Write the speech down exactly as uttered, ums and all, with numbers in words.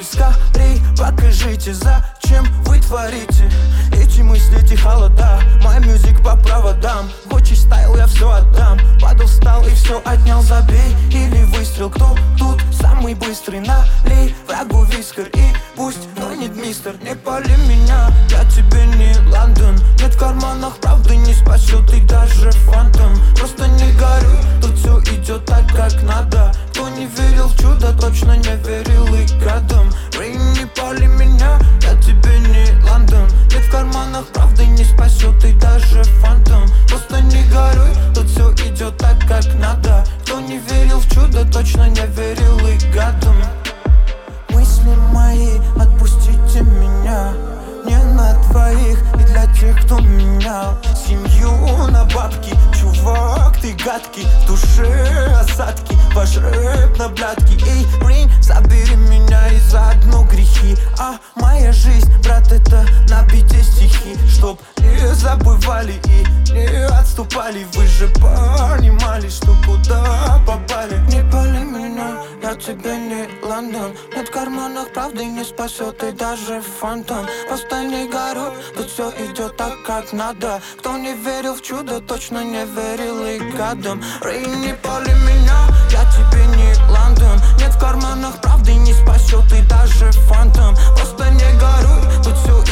скорей покажите, зачем вы творите эти мысли, эти холода. Мой мюзик по проводам, хочешь стайл, я все отдам. Падал, встал и все отнял, забей или выстрел. Кто тут самый быстрый? Налей врагу вискер и пусть тонет мистер. Не пали меня, я тебе не Лондон. Нет в карманах правды, не спасет и даже фантом. Просто не горюй, тут все идет так, как надо. Кто не верил в чудо, точно не верил и гадом. Рейн, не пали меня, я тебе не Лондон. Нет в карманах правды, не спасет и даже фантом. Просто не горюй, тут все идет так, как надо. Кто не верил в чудо, точно не верил и гадом. Мысли мои, отпустите меня. Не на двоих и для тех, кто менял семью на бабки. Чувак, ты гадкий, в душе осадки. Ваш рэп на блядки. Эй, Рейн, забери меня и заодно грехи. А моя жизнь, брат, это на бите стихи. Чтоб не забывали и не отступали. Вы же понимали, что куда попали. Не пали меня, я тебе не Лондон. Нет в карманах правды, не спасет и даже фантом. Просто не горюй, тут все идет так, как надо. Кто не верил в чудо, точно не верил и гадом. Рейн, не пали меня, я тебе не Лондон. Нет в карманах правды, не спасет и даже фантом. Просто не горюй, тут все